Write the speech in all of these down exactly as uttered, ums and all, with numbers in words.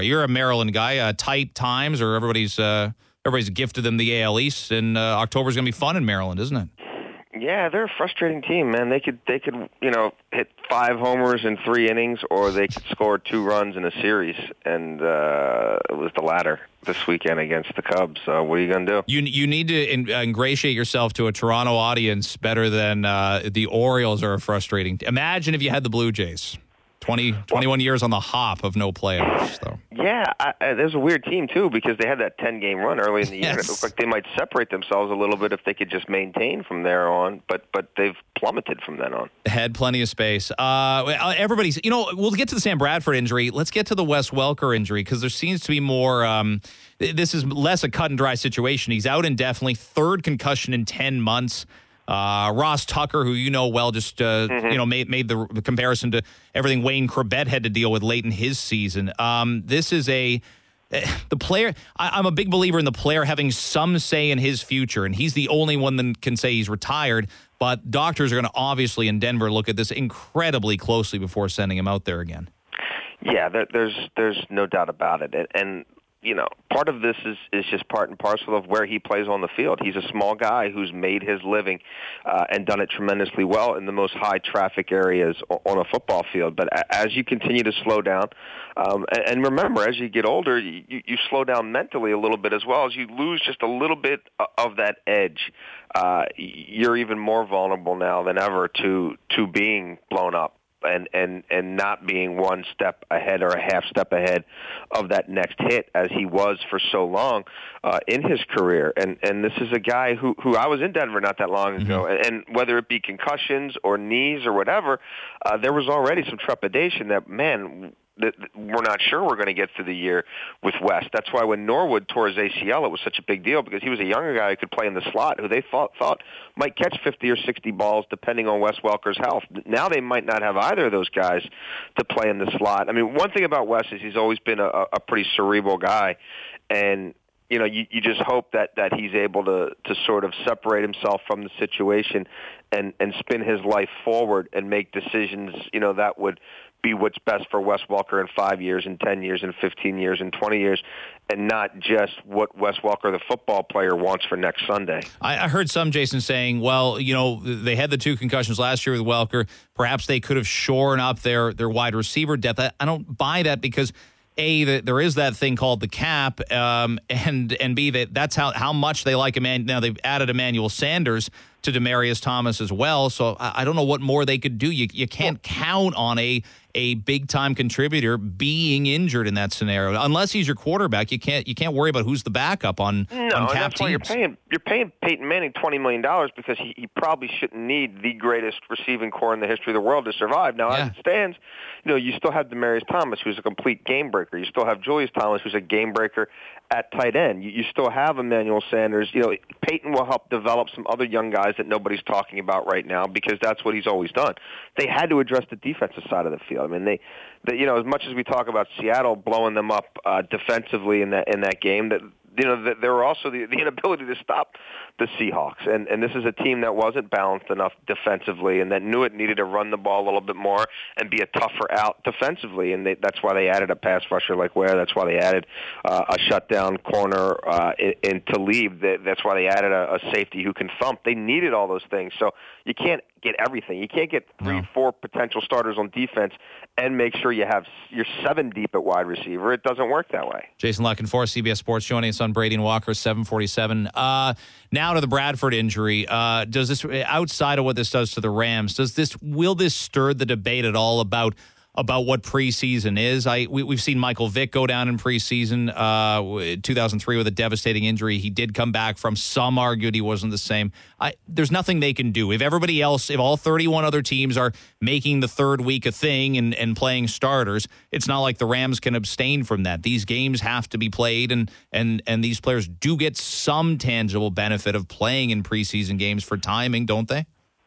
You're a Maryland guy. Uh, tight times, or everybody's uh, everybody's gifted them the A L East, and uh, October's going to be fun in Maryland, isn't it? Yeah, they're a frustrating team, man. They could they could you know hit five homers in three innings, or they could score two runs in a series, and uh, it was the latter this weekend against the Cubs. So what are you going to do? You you need to in, ingratiate yourself to a Toronto audience better than uh, the Orioles are frustrating. Imagine if you had the Blue Jays. twenty, twenty-one well, years on the hop of no playoffs, though. Yeah, I, I, there's a weird team, too, because they had that ten-game run early in the year. Yes. It looked like they might separate themselves a little bit if they could just maintain from there on, but but they've plummeted from then on. Had plenty of space. Uh, everybody's, you know, we'll get to the Sam Bradford injury. Let's get to the Wes Welker injury, because there seems to be more, um, this is less a cut-and-dry situation. He's out indefinitely, third concussion in ten months. Uh, Ross Tucker, who you know well, just uh, mm-hmm. you know made made the, the comparison to everything Wayne Corbett had to deal with late in his season. Um, this is a the player. I, I'm a big believer in the player having some say in his future, and he's the only one that can say he's retired. But doctors are going to obviously in Denver look at this incredibly closely before sending him out there again. Yeah, there, there's there's no doubt about it, and. and You know, part of this is, is just part and parcel of where he plays on the field. He's a small guy who's made his living uh, and done it tremendously well in the most high-traffic areas on a football field. But as you continue to slow down, um, and remember, as you get older, you, you slow down mentally a little bit as well. As you lose just a little bit of that edge, uh, you're even more vulnerable now than ever to to being blown up. And, and and not being one step ahead or a half step ahead of that next hit as he was for so long uh, in his career. And and this is a guy who, who I was in Denver not that long ago. Mm-hmm. And, and whether it be concussions or knees or whatever, uh, there was already some trepidation that, man, that we're not sure we're going to get through the year with West. That's why when Norwood tore his A C L, it was such a big deal, because he was a younger guy who could play in the slot, who they thought, thought might catch fifty or sixty balls depending on Wes Welker's health. Now they might not have either of those guys to play in the slot. I mean, one thing about Wes is he's always been a, a pretty cerebral guy, and you know, you, you just hope that, that he's able to, to sort of separate himself from the situation and, and spin his life forward and make decisions, you know, that would be what's best for Wes Welker in five years and ten years and fifteen years and twenty years, and not just what Wes Welker, the football player, wants for next Sunday. I, I heard some, Jason, saying, well, you know, they had the two concussions last year with Welker. Perhaps they could have shorn up their, their wide receiver depth. I, I don't buy that, because A, that there is that thing called the cap, um, and and B, that that's how, how much they like Emmanuel. Now they've added Emmanuel Sanders to Demaryius Thomas as well, so I, I don't know what more they could do. You you can't well, count on a a big time contributor being injured in that scenario unless he's your quarterback. You can't you can't worry about who's the backup on, no, on cap that's teams. Why you're paying you're paying Peyton Manning twenty million dollars, because he, he probably shouldn't need the greatest receiving core in the history of the world to survive. Now, yeah. As it stands, you know, you still have Demaryius Thomas, who's a complete game breaker. You still have Julius Thomas, who's a game breaker at tight end. You, you still have Emmanuel Sanders. You know, Peyton will help develop some other young guys that nobody's talking about right now, because that's what he's always done. They had to address the defensive side of the field. I mean, they, they you know, as much as we talk about Seattle blowing them up uh, defensively in that in that game, that you know, that there were also the, the inability to stop the Seahawks. And, and this is a team that wasn't balanced enough defensively, and that knew it needed to run the ball a little bit more and be a tougher out defensively. And they, that's why they added a pass rusher like Ware. That's why they added uh, a shutdown corner uh, in, in Talib. That's why they added a, a safety who can thump. They needed all those things. So you can't get everything. You can't get three, no. four potential starters on defense and make sure you have you're seven deep at wide receiver. It doesn't work that way. Jason La Canfora, C B S Sports, joining us on Brady and Walker, seven forty-seven. Uh, now to the Bradford injury. Uh, does this, outside of what this does to the Rams, does this will this stir the debate at all about about what preseason is? I we, we've seen Michael Vick go down in preseason, uh, two thousand three with a devastating injury. He did come back from. Some argued he wasn't the same. I, there's nothing they can do. If everybody else, if all thirty-one other teams are making the third week a thing and, and playing starters, it's not like the Rams can abstain from that. These games have to be played, and and and these players do get some tangible benefit of playing in preseason games for timing, don't they?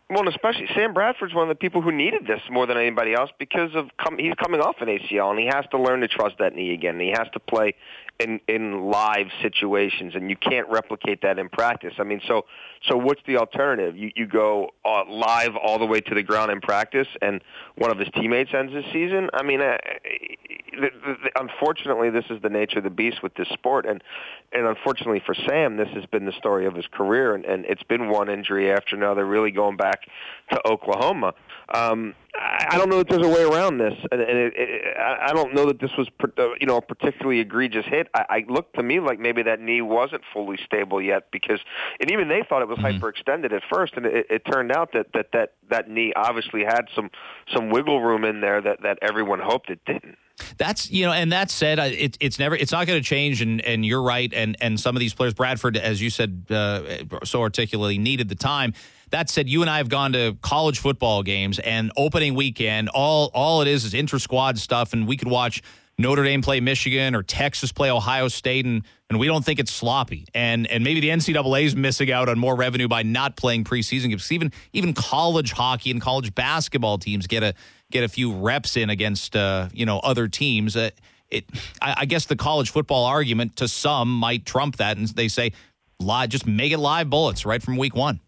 Well, and especially Sam Bradford's one of the people who needed this more than anybody else because of com- he's coming off an A C L and he has to learn to trust that knee again. And he has to play in in live situations, and you can't replicate that in practice. I mean, so so what's the alternative? You you go uh, live all the way to the ground in practice, and one of his teammates ends his season. I mean, uh, the, the, unfortunately, this is the nature of the beast with this sport, and and unfortunately for Sam, this has been the story of his career, and, and it's been one injury after another, really going back to Oklahoma. Um, I, I don't know that there's a way around this, and, and it, it, I don't know that this was, you know, a particularly egregious hit. I, I looked to me like maybe that knee wasn't fully stable yet, because, and even they thought it was mm-hmm. hyperextended at first, and it, it turned out that, that that that knee obviously had some some wiggle room in there that that everyone hoped it didn't. That's, you know, and that said, it, it's never, it's not going to change. And, and you're right. And, and some of these players, Bradford, as you said, uh, so articulately, needed the time. That said, you and I have gone to college football games, and opening weekend, all, all it is is inter-squad stuff. And we could watch Notre Dame play Michigan or Texas play Ohio State, and, and we don't think it's sloppy. And and maybe the N C double A is missing out on more revenue by not playing preseason games. Even even college hockey and college basketball teams get a get a few reps in against uh, you know other teams. Uh, it I, I guess the college football argument to some might trump that, and they say, live, just make it live bullets right from week one.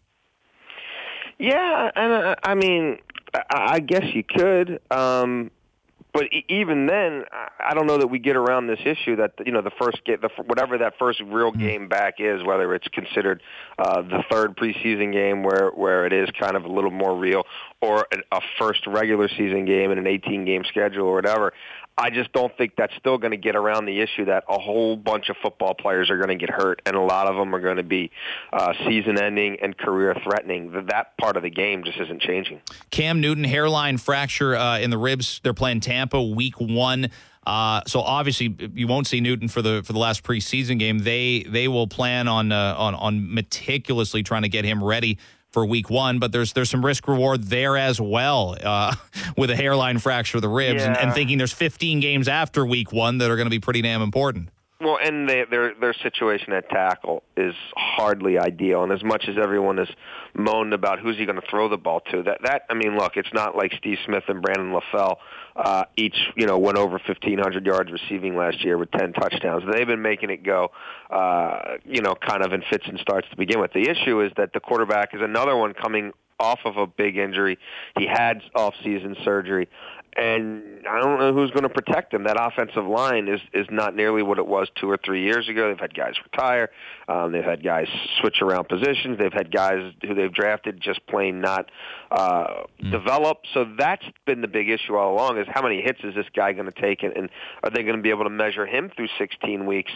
Yeah, and uh, I mean, I, I guess you could. Um, But even then, I don't know that we get around this issue that, you know, the first get the whatever that first real game back is, whether it's considered uh, the third preseason game where where it is kind of a little more real, or a first regular season game in an eighteen game schedule or whatever. I just don't think that's still going to get around the issue that a whole bunch of football players are going to get hurt, and a lot of them are going to be uh, season-ending and career-threatening. That part of the game just isn't changing. Cam Newton, hairline fracture uh, in the ribs. They're playing Tampa week one. Uh, so obviously you won't see Newton for the for the last preseason game. They they will plan on uh, on on meticulously trying to get him ready for week one, but there's there's some risk reward there as well uh, with a hairline fracture of the ribs, yeah. and, and thinking there's fifteen games after week one that are going to be pretty damn important. Well, and they, their their situation at tackle is hardly ideal. And as much as everyone has moaned about who's he going to throw the ball to, that that I mean, look, it's not like Steve Smith and Brandon LaFell uh, each you know went over fifteen hundred yards receiving last year with ten touchdowns. They've been making it go, uh, you know, kind of in fits and starts to begin with. The issue is that the quarterback is another one coming off of a big injury. He had off-season surgery. And I don't know who's going to protect him. That offensive line is, is not nearly what it was two or three years ago. They've had guys retire. Um, they've had guys switch around positions. They've had guys who they've drafted just plain not uh, mm. develop. So that's been the big issue all along, is how many hits is this guy going to take, and, and are they going to be able to measure him through sixteen weeks?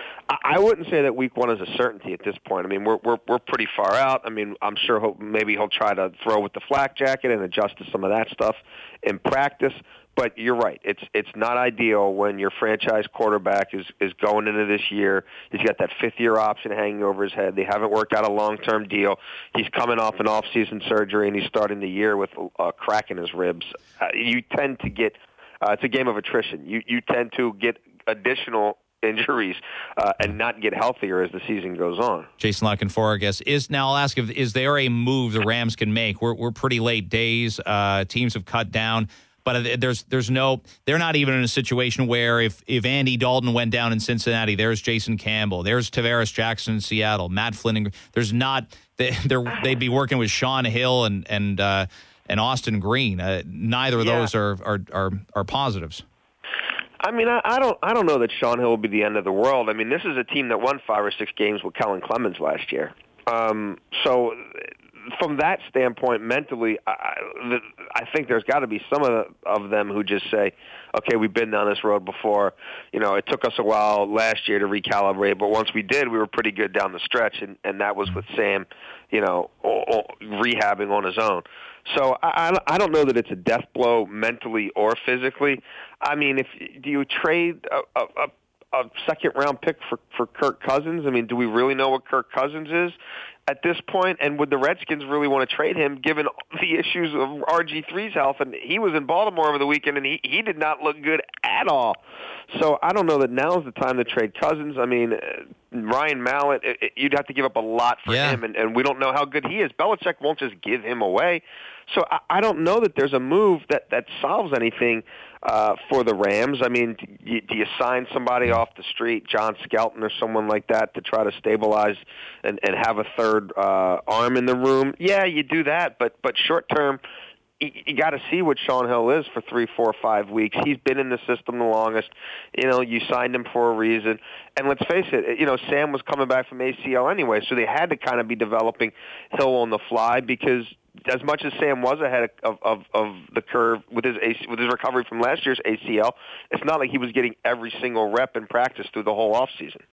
I wouldn't say that week one is a certainty at this point. I mean, we're we're we're pretty far out. I mean, I'm sure he'll, maybe he'll try to throw with the flak jacket and adjust to some of that stuff in practice. But you're right; it's it's not ideal when your franchise quarterback is is going into this year. He's got that fifth year option hanging over his head. They haven't worked out a long term deal. He's coming off an off season surgery, and he's starting the year with a crack in his ribs. Uh, you tend to get uh, it's a game of attrition. You you tend to get additional injuries uh, and not get healthier as the season goes on. Jason La Canfora, I guess, is now I'll ask if is there a move the Rams can make? We're we're pretty late days. Uh, teams have cut down, but there's there's no they're not even in a situation where if if Andy Dalton went down in Cincinnati, there's Jason Campbell, there's Tavares Jackson in Seattle, Matt Flynn. In, there's not they they'd be working with Sean Hill and and uh, and Austin Green. Uh, neither of yeah. those are are are, are positives. I mean, I, I don't, I don't know that Sean Hill will be the end of the world. I mean, this is a team that won five or six games with Kellen Clemens last year. Um, so, from that standpoint, mentally, I, I think there's got to be some of, the, of them who just say, "Okay, we've been down this road before. You know, it took us a while last year to recalibrate, but once we did, we were pretty good down the stretch, and, and that was with Sam, you know, rehabbing on his own." So I, I don't know that it's a death blow mentally or physically. I mean, if do you trade a, a, a second round pick for, for Kirk Cousins? I mean, do we really know what Kirk Cousins is at this point? And would the Redskins really want to trade him given the issues of R G three's health? And he was in Baltimore over the weekend, and he, he did not look good at all. So I don't know that now's the time to trade Cousins. I mean, Ryan Mallett, it, it, you'd have to give up a lot for yeah. him, and, and we don't know how good he is. Belichick won't just give him away. So I, I don't know that there's a move that, that solves anything uh, for the Rams. I mean, do you, do you sign somebody off the street, John Skelton or someone like that, to try to stabilize and, and have a third uh, arm in the room? Yeah, you do that, but but short term, you, you got to see what Sean Hill is for three, four, five weeks. He's been in the system the longest. You know, you signed him for a reason. And let's face it, you know, Sam was coming back from A C L anyway, so they had to kind of be developing Hill on the fly because as much as Sam was ahead of, of, of the curve with his A C, with his recovery from last year's A C L, it's not like he was getting every single rep in practice through the whole offseason.